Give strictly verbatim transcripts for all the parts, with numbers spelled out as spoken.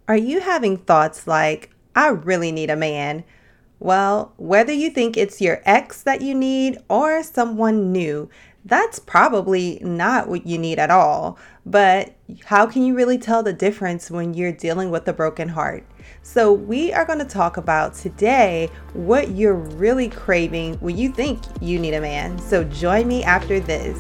Are you having thoughts like, I really need a man? Well, whether you think it's your ex that you need or someone new, that's probably not what you need at all. But how can you really tell the difference when you're dealing with a broken heart? So we are going to talk about today what you're really craving when you think you need a man. So join me after this.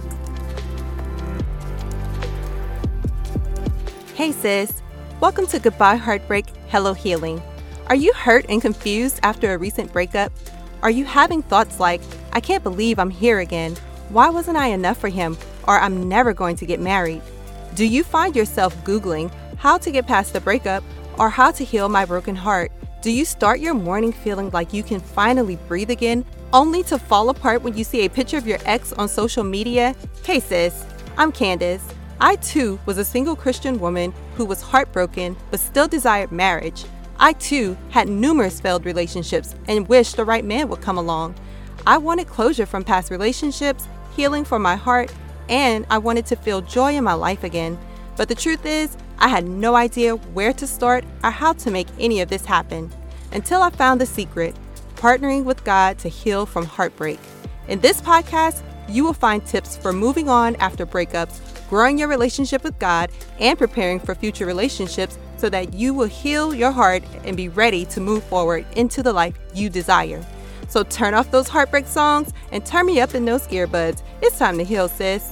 Hey sis, welcome to Goodbye Heartbreak, Hello Healing. Are you hurt and confused after a recent breakup? Are you having thoughts like, I can't believe I'm here again. Why wasn't I enough for him? Or I'm never going to get married? Do you find yourself Googling how to get past the breakup or how to heal my broken heart? Do you start your morning feeling like you can finally breathe again, only to fall apart when you see a picture of your ex on social media? Hey sis, I'm Candace. I too was a single Christian woman who was heartbroken but still desired marriage. I too had numerous failed relationships and wished the right man would come along. I wanted closure from past relationships, healing for my heart, and I wanted to feel joy in my life again. But the truth is, I had no idea where to start or how to make any of this happen until I found the secret, partnering with God to heal from heartbreak. In this podcast, you will find tips for moving on after breakups, growing your relationship with God, and preparing for future relationships so that you will heal your heart and be ready to move forward into the life you desire. So turn off those heartbreak songs and turn me up in those earbuds. It's time to heal, sis.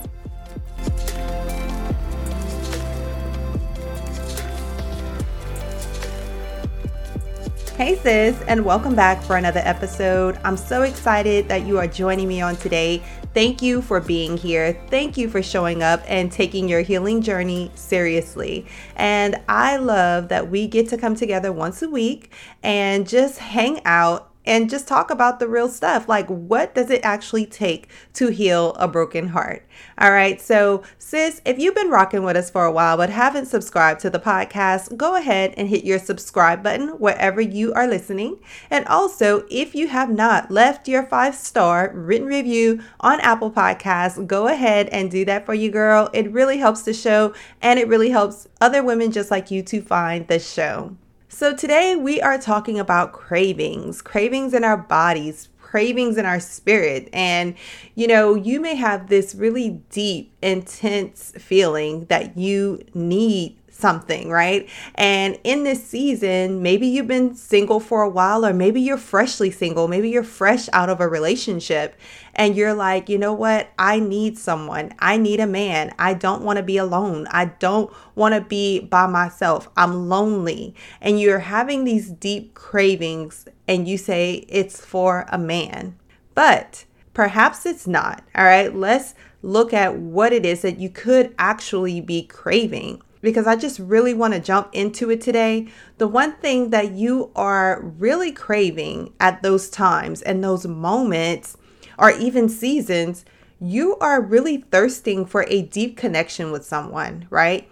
Hey sis, and welcome back for another episode. I'm so excited that you are joining me on today. Thank you for being here. Thank you for showing up and taking your healing journey seriously. And I love that we get to come together once a week and just hang out and just talk about the real stuff. Like, what does it actually take to heal a broken heart? All right. So sis, if you've been rocking with us for a while, but haven't subscribed to the podcast, go ahead and hit your subscribe button wherever you are listening. And also, if you have not left your five star written review on Apple Podcasts, go ahead and do that for you, girl. It really helps the show and it really helps other women just like you to find the show. So today we are talking about cravings, cravings in our bodies, cravings in our spirit. And, you know, you may have this really deep, intense feeling that you need something, right? And in this season, maybe you've been single for a while, or maybe you're freshly single. Maybe you're fresh out of a relationship and you're like, you know what? I need someone. I need a man. I don't want to be alone. I don't want to be by myself. I'm lonely. And you're having these deep cravings and you say it's for a man, but perhaps it's not. All right. Let's look at what it is that you could actually be craving, because I just really want to jump into it today. The one thing that you are really craving at those times and those moments or even seasons, you are really thirsting for a deep connection with someone, right?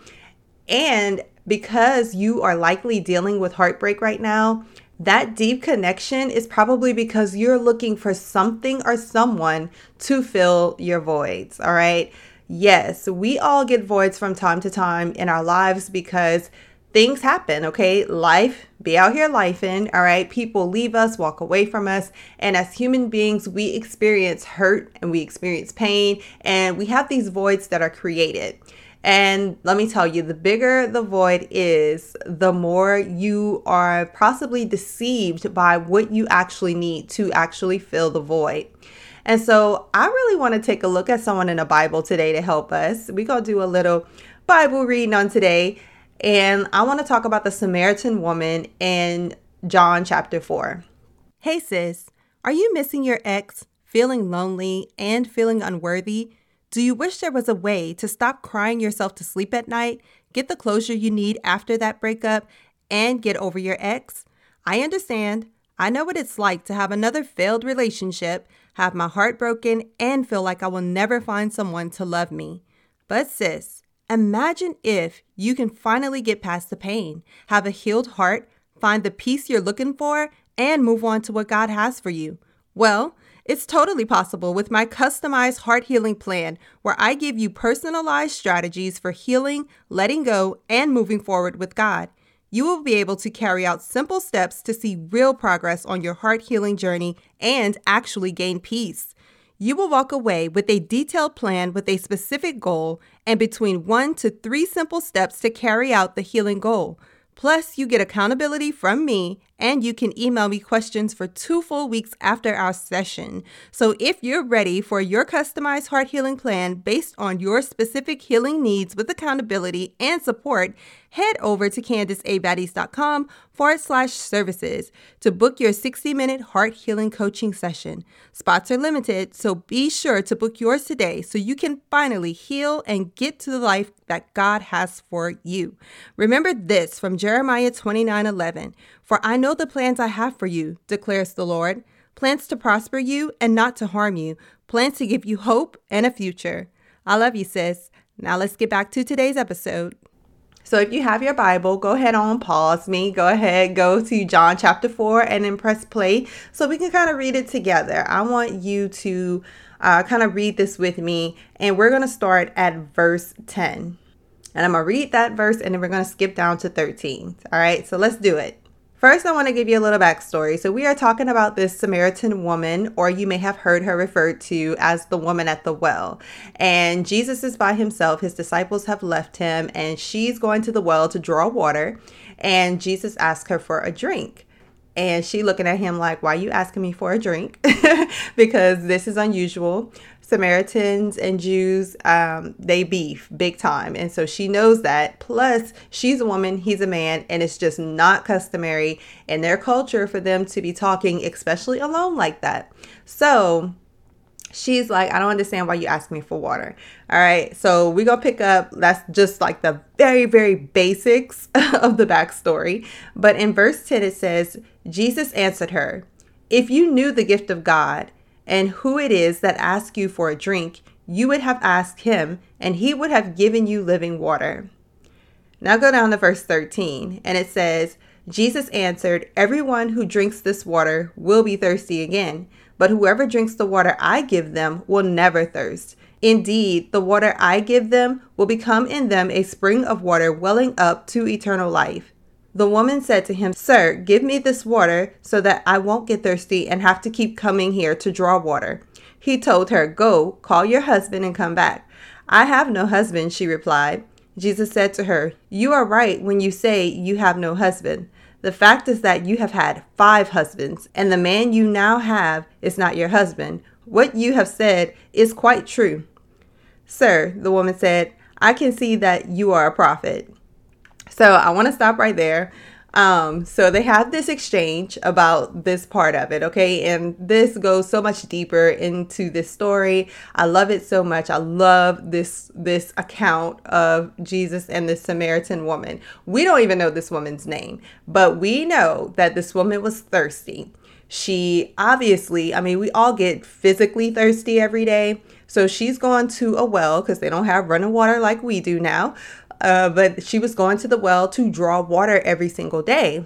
And because you are likely dealing with heartbreak right now, that deep connection is probably because you're looking for something or someone to fill your voids, all right? Yes, we all get voids from time to time in our lives because things happen, okay? Life, be out here lifing, all right? People leave us, walk away from us. And as human beings, we experience hurt and we experience pain, and we have these voids that are created. And let me tell you, the bigger the void is, the more you are possibly deceived by what you actually need to actually fill the void. And so I really want to take a look at someone in the Bible today to help us. We're going to do a little Bible reading on today. And I want to talk about the Samaritan woman in John chapter four. Hey sis, are you missing your ex, feeling lonely, and feeling unworthy? Do you wish there was a way to stop crying yourself to sleep at night, get the closure you need after that breakup, and get over your ex? I understand. I know what it's like to have another failed relationship, have my heart broken, and feel like I will never find someone to love me. But sis, imagine if you can finally get past the pain, have a healed heart, find the peace you're looking for, and move on to what God has for you. Well, it's totally possible with my customized heart healing plan, where I give you personalized strategies for healing, letting go, and moving forward with God. you will be able to carry out simple steps to see real progress on your heart healing journey and actually gain peace. You will walk away with a detailed plan with a specific goal and between one to three simple steps to carry out the healing goal. Plus, you get accountability from me, and you can email me questions for two full weeks after our session. So if you're ready for your customized heart healing plan based on your specific healing needs with accountability and support, head over to CandiceABaddies.com forward slash services to book your sixty-minute heart healing coaching session. Spots are limited, so be sure to book yours today so you can finally heal and get to the life that God has for you. Remember this from Jeremiah twenty-nine eleven. For I know the plans I have for you, declares the Lord, plans to prosper you and not to harm you, plans to give you hope and a future. I love you, sis. Now let's get back to today's episode. So if you have your Bible, go ahead on pause me. Go ahead, go to John chapter four and then press play so we can kind of read it together. I want you to uh, kind of read this with me, and we're going to start at verse ten. And I'm going to read that verse and then we're going to skip down to thirteen. All right, so let's do it. First, I want to give you a little backstory. So we are talking about this Samaritan woman, or you may have heard her referred to as the woman at the well. And Jesus is by himself. His disciples have left him, and she's going to the well to draw water. And Jesus asks her for a drink. And she looking at him like, why are you asking me for a drink? Because this is unusual. Samaritans and Jews, um, they beef big time. And so she knows that. Plus, she's a woman, he's a man, and it's just not customary in their culture for them to be talking, especially alone like that. So she's like, I don't understand why you ask me for water. All right. So we're going to pick up. That's just like the very, very basics of the backstory. But in verse ten, it says, Jesus answered her, if you knew the gift of God and who it is that asks you for a drink, you would have asked him, and he would have given you living water. Now go down to verse thirteen, and it says, Jesus answered, everyone who drinks this water will be thirsty again, but whoever drinks the water I give them will never thirst. Indeed, the water I give them will become in them a spring of water welling up to eternal life. The woman said to him, Sir, give me this water so that I won't get thirsty and have to keep coming here to draw water. He told her, Go, call your husband and come back. I have no husband, she replied. Jesus said to her, You are right when you say you have no husband. The fact is that you have had five husbands, and the man you now have is not your husband. What you have said is quite true. Sir, the woman said, I can see that you are a prophet. So I want to stop right there. Um, so they have this exchange about this part of it, okay? And this goes so much deeper into this story. I love it so much. I love this this account of Jesus and this Samaritan woman. We don't even know this woman's name, but we know that this woman was thirsty. She obviously, I mean, we all get physically thirsty every day. So she's gone to a well because they don't have running water like we do now. Uh, but she was going to the well to draw water every single day.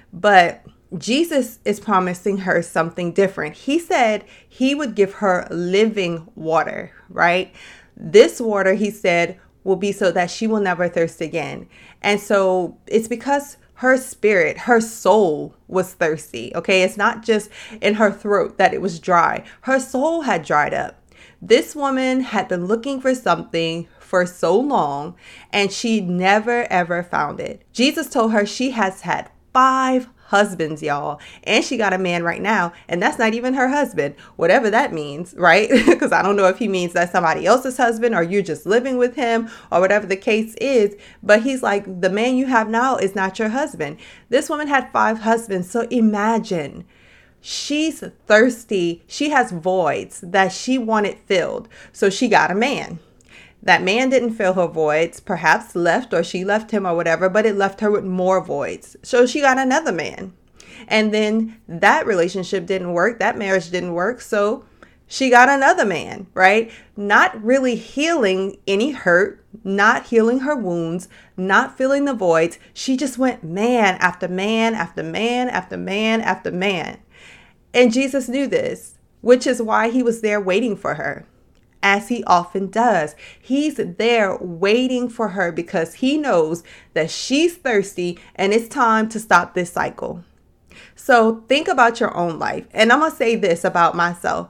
But Jesus is promising her something different. He said he would give her living water, right? This water, he said, will be so that she will never thirst again. And so it's because her spirit, her soul was thirsty. Okay, it's not just in her throat that it was dry. Her soul had dried up. This woman had been looking for something for so long, and she never ever found it. Jesus told her she has had five husbands, y'all, and she got a man right now, and that's not even her husband, whatever that means, right? Because I don't know if he means that's somebody else's husband or you're just living with him or whatever the case is, but he's like, the man you have now is not your husband. This woman had five husbands, so imagine. She's thirsty. She has voids that she wanted filled. So she got a man. That man didn't fill her voids, perhaps left or she left him or whatever, but it left her with more voids. So she got another man. And then that relationship didn't work. That marriage didn't work. So she got another man, right? Not really healing any hurt, not healing her wounds, not filling the voids. She just went man after man after man after man after man. And Jesus knew this, which is why he was there waiting for her. as he often does. He's there waiting for her because he knows that she's thirsty and it's time to stop this cycle. So think about your own life. And I'm going to say this about myself.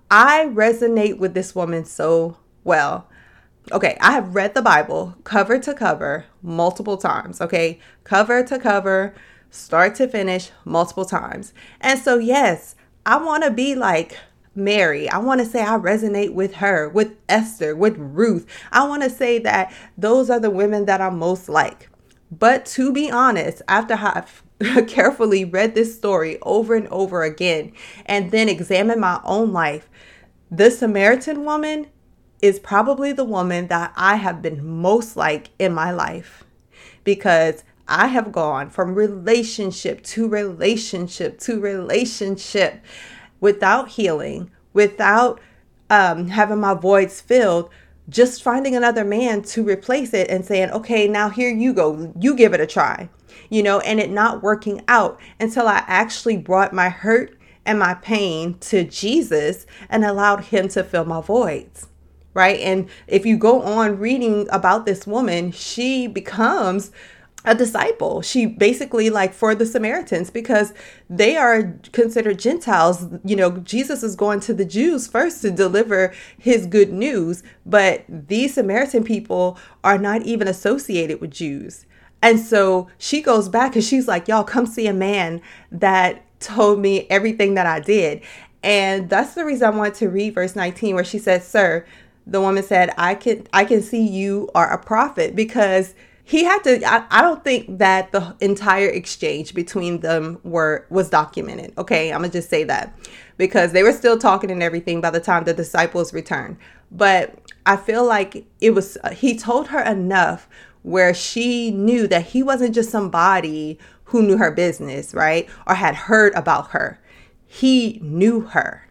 I resonate with this woman so well. Okay, I have read the Bible cover to cover multiple times, okay? Cover to cover, start to finish, multiple times. And so, yes, I want to be like Mary. I want to say I resonate with her, with Esther, with Ruth. I want to say that those are the women that I'm most like. But to be honest, after I've carefully read this story over and over again, and then examined my own life, the Samaritan woman is probably the woman that I have been most like in my life, because I have gone from relationship to relationship to relationship without healing, without um, having my voids filled, just finding another man to replace it and saying, okay, now here you go, you give it a try, you know, and it not working out until I actually brought my hurt and my pain to Jesus and allowed him to fill my voids. Right. And if you go on reading about this woman, she becomes a disciple. She basically, like, for the Samaritans, because they are considered Gentiles. You know, Jesus is going to the Jews first to deliver his good news. But these Samaritan people are not even associated with Jews. And so she goes back and she's like, y'all, come see a man that told me everything that I did. And that's the reason I wanted to read verse nineteen, where she says, sir, the woman said, I can I can see you are a prophet, because he had to. I, I don't think that the entire exchange between them were was documented. OK, I'm going to just say that, because they were still talking and everything by the time the disciples returned. But I feel like it was he told her enough where she knew that he wasn't just somebody who knew her business, right, or had heard about her. He knew her.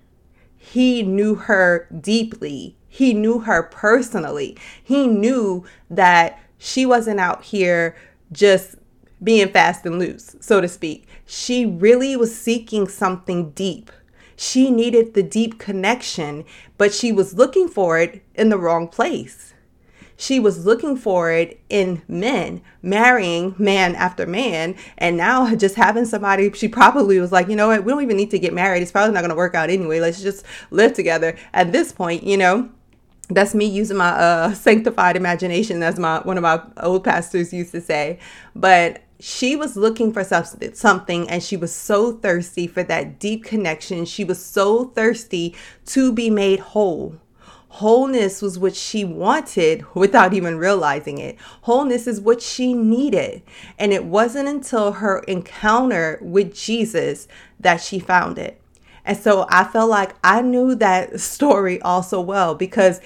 He knew her deeply. He knew her personally. He knew that she wasn't out here just being fast and loose, so to speak. She really was seeking something deep. She needed the deep connection, but she was looking for it in the wrong place. She was looking for it in men, marrying man after man, and now just having somebody. She probably was like, you know what, we don't even need to get married. It's probably not going to work out anyway. Let's just live together. At this point, you know, that's me using my uh, sanctified imagination, as my one of my old pastors used to say. But she was looking for something, and she was so thirsty for that deep connection. She was so thirsty to be made whole. Wholeness was what she wanted without even realizing it. Wholeness is what she needed. And it wasn't until her encounter with Jesus that she found it. And so I felt like I knew that story also well, because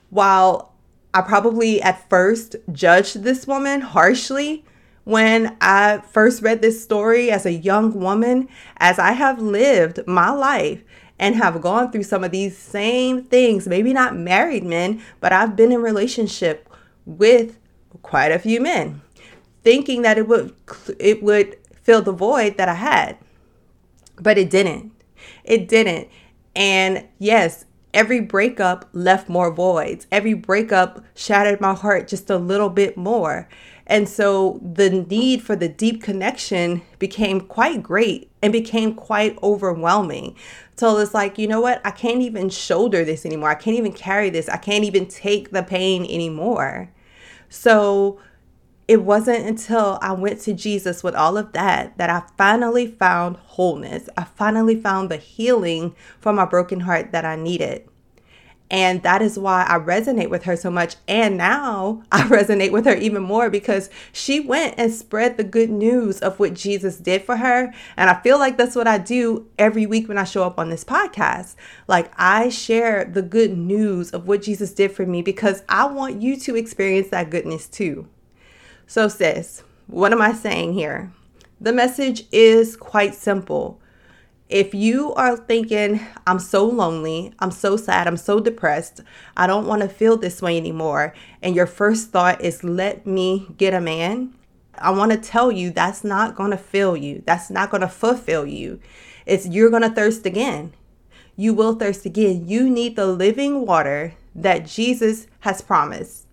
while I probably at first judged this woman harshly when I first read this story as a young woman, as I have lived my life and have gone through some of these same things, maybe not married men, but I've been in relationship with quite a few men, thinking that it would it would fill the void that I had, but it didn't. It didn't. And yes, every breakup left more voids. Every breakup shattered my heart just a little bit more. And so the need for the deep connection became quite great and became quite overwhelming. So it's like, you know what? I can't even shoulder this anymore. I can't even carry this. I can't even take the pain anymore. So it wasn't until I went to Jesus with all of that that I finally found wholeness. I finally found the healing from my broken heart that I needed. And that is why I resonate with her so much. And now I resonate with her even more, because she went and spread the good news of what Jesus did for her. And I feel like that's what I do every week when I show up on this podcast. Like, I share the good news of what Jesus did for me, because I want you to experience that goodness too. So sis, what am I saying here? The message is quite simple. If you are thinking, I'm so lonely, I'm so sad, I'm so depressed, I don't want to feel this way anymore, and your first thought is, let me get a man, I want to tell you that's not going to fill you. That's not going to fulfill you. It's you're going to thirst again. You will thirst again. You need the living water that Jesus has promised,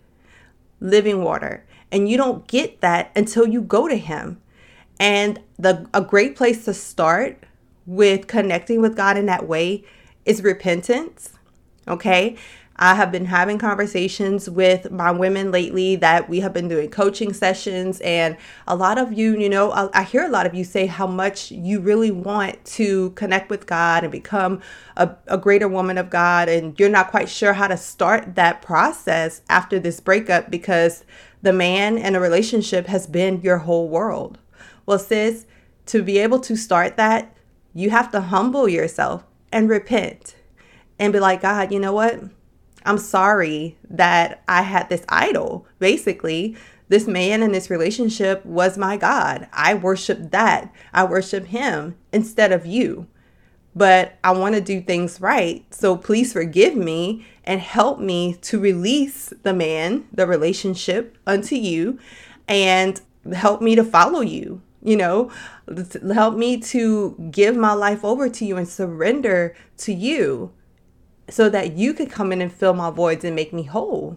living water. And you don't get that until you go to him. And the a great place to start with connecting with God in that way is repentance. Okay. I have been having conversations with my women lately that we have been doing coaching sessions. And a lot of you, you know, I, I hear a lot of you say how much you really want to connect with God and become a, a greater woman of God. And you're not quite sure how to start that process after this breakup because the man in a relationship has been your whole world. Well, sis, to be able to start that, you have to humble yourself and repent and be like, God, you know what? I'm sorry that I had this idol. Basically, this man in this relationship was my God. I worship that. I worship him instead of you. But I want to do things right. So please forgive me and help me to release the man, the relationship unto you, and help me to follow you. You know, help me to give my life over to you and surrender to you, so that you could come in and fill my voids and make me whole.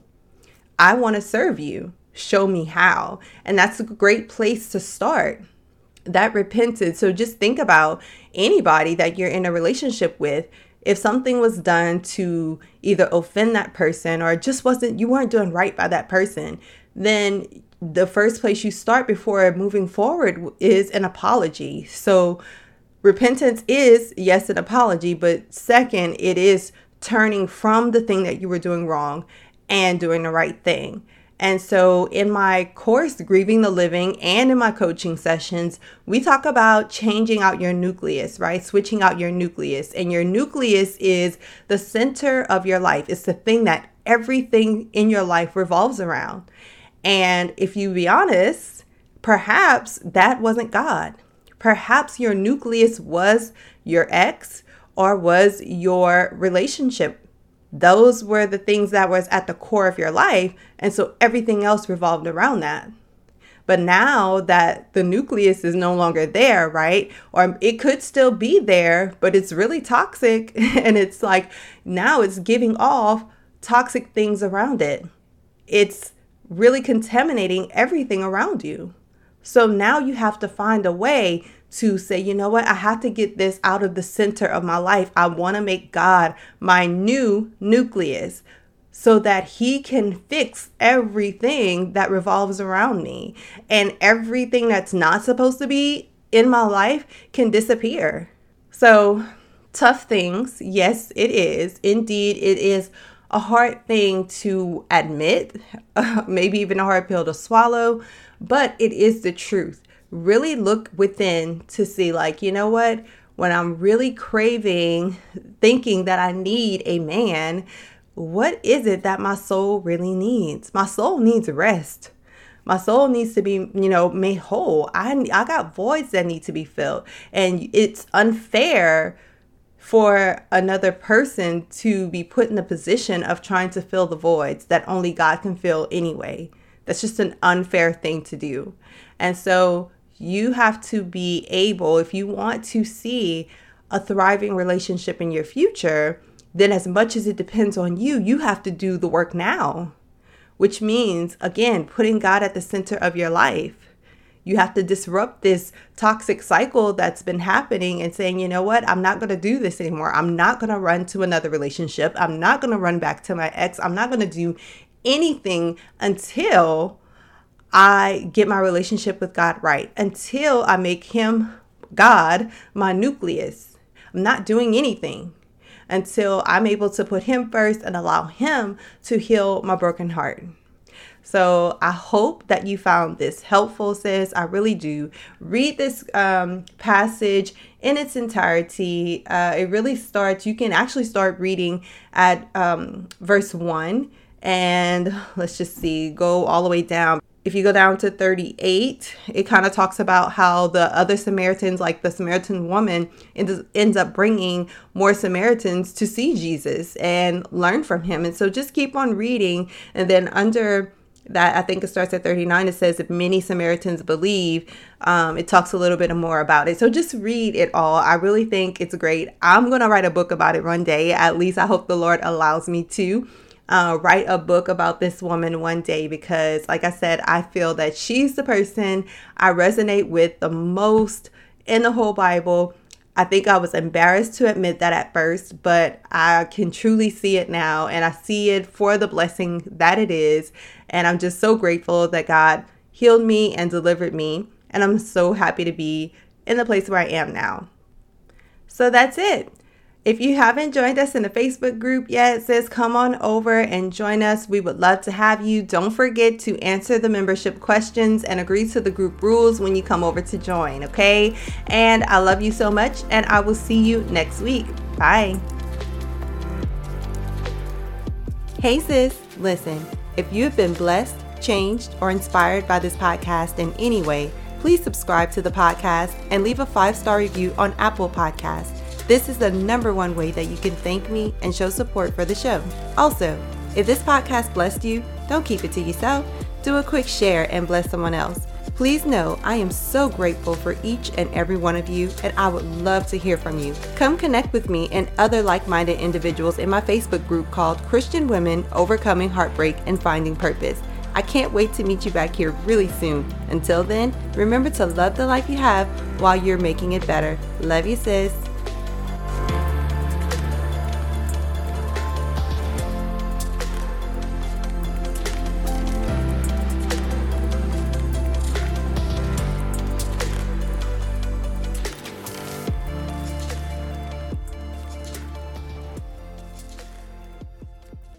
I want to serve you. Show me how. And that's a great place to start. That repentance. So just think about anybody that you're in a relationship with. If something was done to either offend that person or just wasn't, you weren't doing right by that person, then the first place you start before moving forward is an apology. So repentance is, yes, an apology, but second, it is turning from the thing that you were doing wrong and doing the right thing. And so in my course, Grieving the Living, and in my coaching sessions, we talk about changing out your nucleus, right? Switching out your nucleus. And your nucleus is the center of your life. It's the thing that everything in your life revolves around. And if you be honest, perhaps that wasn't God. Perhaps your nucleus was your ex, or was your relationship. Those were the things that was at the core of your life. And so everything else revolved around that. But now that the nucleus is no longer there, right? Or it could still be there, but it's really toxic. And it's like, now it's giving off toxic things around it. It's really contaminating everything around you. So now you have to find a way to say, you know what, I have to get this out of the center of my life. I want to make God my new nucleus so that he can fix everything that revolves around me, and everything that's not supposed to be in my life can disappear. So tough things. Yes, it is. Indeed, it is a hard thing to admit, uh, maybe even a hard pill to swallow, but it is the truth. Really look within to see, like, you know what, when I'm really craving, thinking that I need a man, what is it that my soul really needs? My soul needs rest. My soul needs to be, you know, made whole. I, I got voids that need to be filled. And it's unfair for another person to be put in the position of trying to fill the voids that only God can fill anyway. That's just an unfair thing to do. And so you have to be able, if you want to see a thriving relationship in your future, then as much as it depends on you, you have to do the work now, which means, again, putting God at the center of your life. You have to disrupt this toxic cycle that's been happening and saying, you know what, I'm not going to do this anymore. I'm not going to run to another relationship. I'm not going to run back to my ex. I'm not going to do anything until I get my relationship with God right, until I make him, God, my nucleus. I'm not doing anything until I'm able to put him first and allow him to heal my broken heart. So I hope that you found this helpful, sis. I really do. Read this um, passage in its entirety. Uh, it really starts, you can actually start reading at um, verse one. And let's just see, go all the way down. If you go down to thirty-eight, it kind of talks about how the other Samaritans, like the Samaritan woman, ends up bringing more Samaritans to see Jesus and learn from him. And so just keep on reading. And then under that, I think it starts at thirty-nine, it says, if many Samaritans believe, um, it talks a little bit more about it. So just read it all. I really think it's great. I'm going to write a book about it one day. At least I hope the Lord allows me to. uh, write a book about this woman one day because, like I said, I feel that she's the person I resonate with the most in the whole Bible. I think I was embarrassed to admit that at first, but I can truly see it now, and I see it for the blessing that it is. And I'm just so grateful that God healed me and delivered me. And I'm so happy to be in the place where I am now. So that's it. If you haven't joined us in the Facebook group yet, sis, come on over and join us. We would love to have you. Don't forget to answer the membership questions and agree to the group rules when you come over to join, okay? And I love you so much, and I will see you next week. Bye. Hey, sis. Listen, if you've been blessed, changed, or inspired by this podcast in any way, please subscribe to the podcast and leave a five-star review on Apple Podcasts. This is the number one way that you can thank me and show support for the show. Also, if this podcast blessed you, don't keep it to yourself. Do a quick share and bless someone else. Please know I am so grateful for each and every one of you, and I would love to hear from you. Come connect with me and other like-minded individuals in my Facebook group called Christian Women Overcoming Heartbreak and Finding Purpose. I can't wait to meet you back here really soon. Until then, remember to love the life you have while you're making it better. Love you, sis.